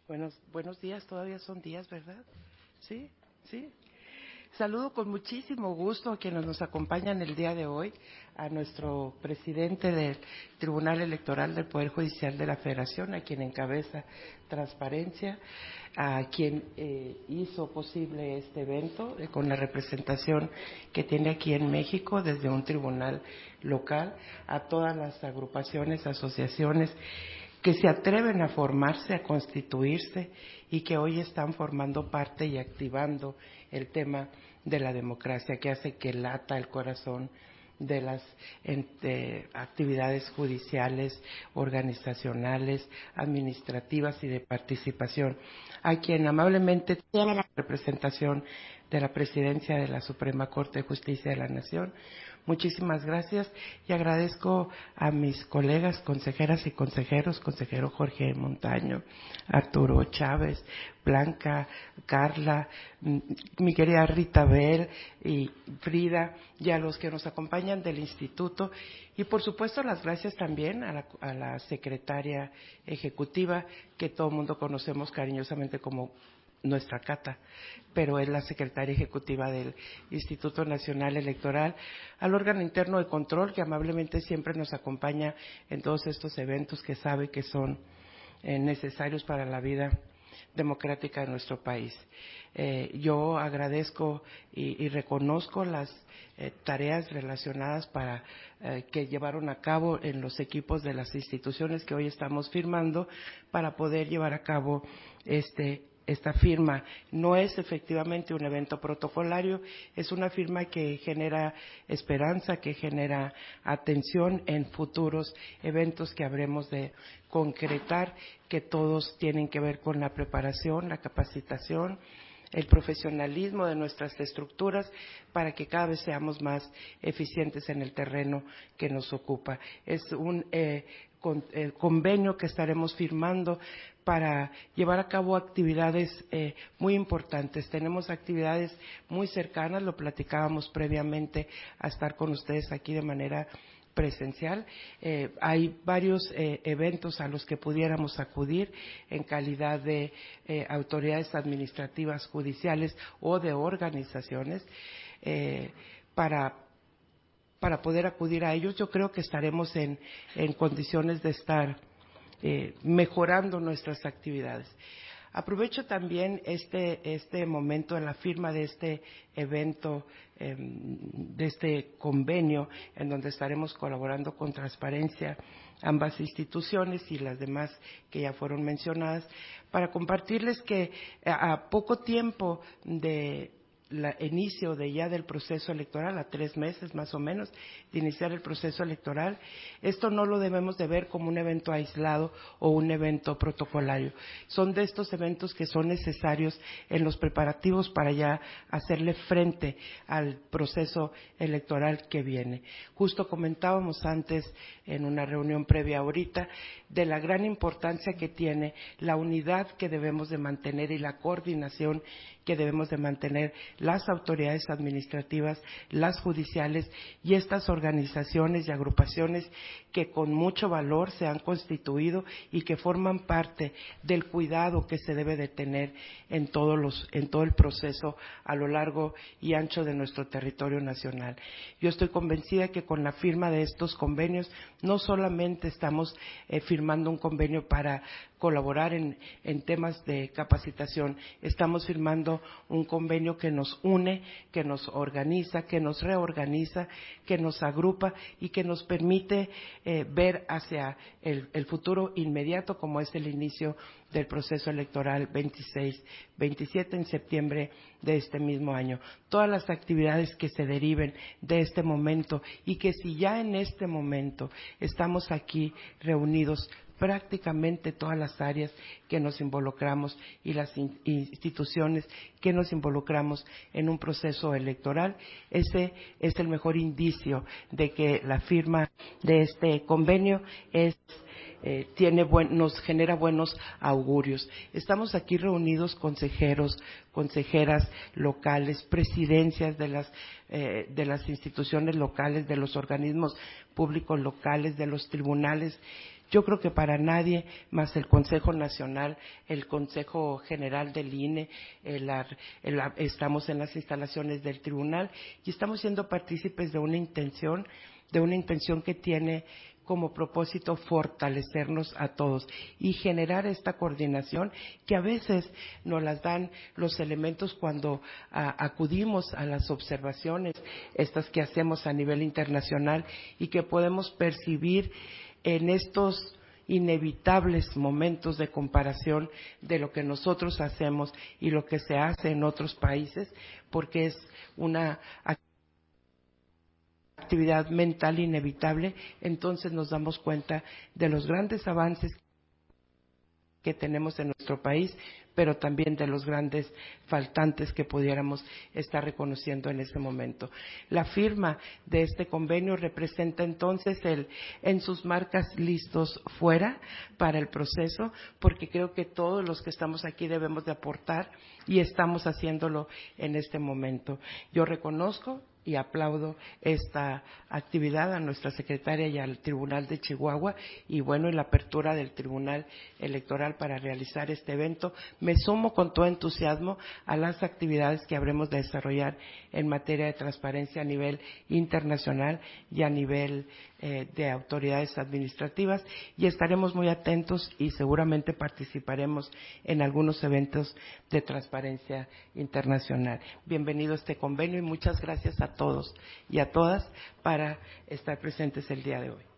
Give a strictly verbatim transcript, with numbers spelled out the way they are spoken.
Buenos, buenos días, todavía son días, ¿verdad? Sí, sí. Saludo con muchísimo gusto a quienes nos acompañan el día de hoy, a nuestro presidente del Tribunal Electoral del Poder Judicial de la Federación, a quien encabeza Transparencia, a quien eh, hizo posible este evento eh, con la representación que tiene aquí en México desde un tribunal local, a todas las agrupaciones, asociaciones que se atreven a formarse, a constituirse y que hoy están formando parte y activando el tema de la democracia, que hace que lata el corazón de las de actividades judiciales, organizacionales, administrativas y de participación, a quien amablemente tiene la representación de la Presidencia de la Suprema Corte de Justicia de la Nación. Muchísimas gracias y agradezco a mis colegas consejeras y consejeros, consejero Jorge Montaño, Arturo Chávez, Blanca, Carla, mi querida Rita Bell y Frida, y a los que nos acompañan del Instituto, y por supuesto las gracias también a la, a la secretaria ejecutiva, que todo el mundo conocemos cariñosamente como nuestra Cata, pero es la secretaria ejecutiva del Instituto Nacional Electoral, al órgano interno de control que amablemente siempre nos acompaña en todos estos eventos que sabe que son eh, necesarios para la vida democrática de nuestro país. Eh, yo agradezco y, y reconozco las eh, tareas relacionadas para eh, que llevaron a cabo en los equipos de las instituciones que hoy estamos firmando para poder llevar a cabo este esta firma. No es efectivamente un evento protocolario, es una firma que genera esperanza, que genera atención en futuros eventos que habremos de concretar, que todos tienen que ver con la preparación, la capacitación, el profesionalismo de nuestras estructuras para que cada vez seamos más eficientes en el terreno que nos ocupa. Es un eh, con, eh, convenio que estaremos firmando para llevar a cabo actividades eh, muy importantes. Tenemos actividades muy cercanas, lo platicábamos previamente a estar con ustedes aquí de manera presencial. Eh, hay varios eh, eventos a los que pudiéramos acudir en calidad de eh, autoridades administrativas judiciales o de organizaciones eh, para para poder acudir a ellos. Yo creo que estaremos en, en condiciones de estar eh, mejorando nuestras actividades. Aprovecho también este, este momento en la firma de este evento, eh, de este convenio, en donde estaremos colaborando con Transparencia, ambas instituciones y las demás que ya fueron mencionadas, para compartirles que a, a poco tiempo de la inicio de ya del proceso electoral, a tres meses más o menos de iniciar el proceso electoral, esto no lo debemos de ver como un evento aislado o un evento protocolario. Son de estos eventos que son necesarios en los preparativos para ya hacerle frente al proceso electoral que viene. Justo comentábamos antes en una reunión previa ahorita de la gran importancia que tiene la unidad que debemos de mantener y la coordinación que debemos de mantener las autoridades administrativas, las judiciales y estas organizaciones y agrupaciones que con mucho valor se han constituido y que forman parte del cuidado que se debe de tener en todos los, en todo el proceso a lo largo y ancho de nuestro territorio nacional. Yo estoy convencida que con la firma de estos convenios no solamente estamos eh, firmando un convenio para colaborar en, en temas de capacitación, estamos firmando un convenio que nos une, que nos organiza, que nos reorganiza, que nos agrupa y que nos permite eh, ver hacia el, el futuro inmediato, como es el inicio del proceso electoral veintiséis veintisiete en septiembre de este mismo año. Todas las actividades que se deriven de este momento y que si ya en este momento estamos aquí reunidos prácticamente todas las áreas que nos involucramos y las in- instituciones que nos involucramos en un proceso electoral, ese es el mejor indicio de que la firma de este convenio es Eh, tiene buen, nos genera buenos augurios. Estamos aquí reunidos consejeros, consejeras locales, presidencias de las, eh, de las instituciones locales, de los organismos públicos locales, de los tribunales, Yo creo que para nadie más el Consejo Nacional, el Consejo General del I N E, el, el, estamos en las instalaciones del tribunal y estamos siendo partícipes de una intención, de una intención que tiene como propósito fortalecernos a todos y generar esta coordinación que a veces nos las dan los elementos cuando a, acudimos a las observaciones, estas que hacemos a nivel internacional y que podemos percibir en estos inevitables momentos de comparación de lo que nosotros hacemos y lo que se hace en otros países, porque es una actividad mental inevitable, entonces nos damos cuenta de los grandes avances que tenemos en nuestro país, pero también de los grandes faltantes que pudiéramos estar reconociendo en este momento. La firma de este convenio representa entonces el en sus marcas listos fuera para el proceso, porque creo que todos los que estamos aquí debemos de aportar y estamos haciéndolo en este momento. Yo reconozco y aplaudo esta actividad a nuestra secretaria y al Tribunal de Chihuahua y bueno, y la apertura del Tribunal Electoral para realizar este evento. Me sumo con todo entusiasmo a las actividades que habremos de desarrollar en materia de transparencia a nivel internacional y a nivel eh, de autoridades administrativas y estaremos muy atentos y seguramente participaremos en algunos eventos de transparencia internacional. Bienvenido a este convenio y muchas gracias a todos y a todas para estar presentes el día de hoy.